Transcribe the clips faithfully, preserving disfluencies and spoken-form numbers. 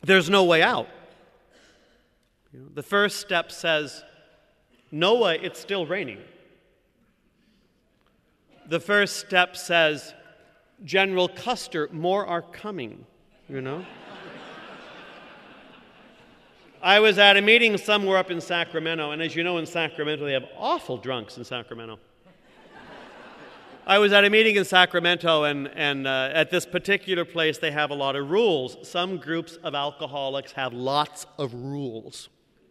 there's no way out. You know, the first step says, Noah, it's still raining. The first step says, General Custer, more are coming, you know? I was at a meeting somewhere up in Sacramento, and as you know, in Sacramento, they have awful drunks in Sacramento. I was at a meeting in Sacramento, and, and uh, at this particular place, they have a lot of rules. Some groups of alcoholics have lots of rules.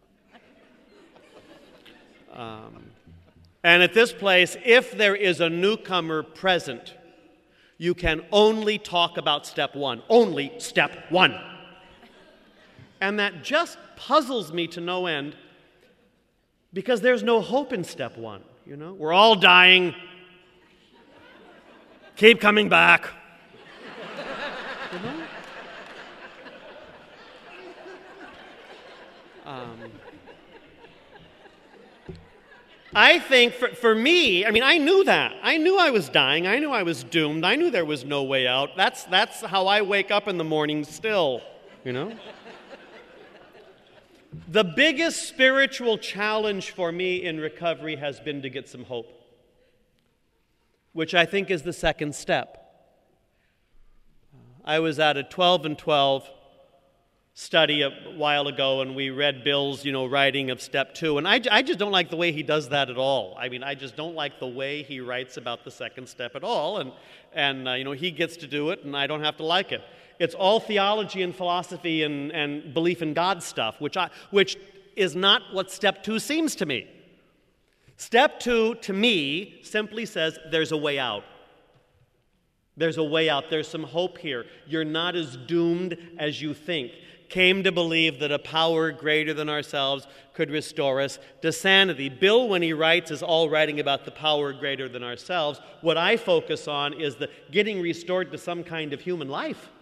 Um, and at this place, if there is a newcomer present, you can only talk about step one. Only step one. And that just puzzles me to no end because there's no hope in step one. You know, we're all dying. Keep coming back. You know? Um, I think for, for me, I mean, I knew that. I knew I was dying. I knew I was doomed. I knew there was no way out. That's, that's how I wake up in the morning still, you know? The biggest spiritual challenge for me in recovery has been to get some hope, which I think is the second step. I was at a twelve and twelve study a while ago, and we read Bill's, you know, writing of step two, and I, I just don't like the way he does that at all. I mean, I just don't like the way he writes about the second step at all, and, and uh, you know, he gets to do it, and I don't have to like it. It's all theology and philosophy and, and belief in God stuff, which I, which is not what step two seems to me. Step two, to me, simply says there's a way out. There's a way out. There's some hope here. You're not as doomed as you think. Came to believe that a power greater than ourselves could restore us to sanity. Bill, when he writes, is all writing about the power greater than ourselves. What I focus on is the getting restored to some kind of human life.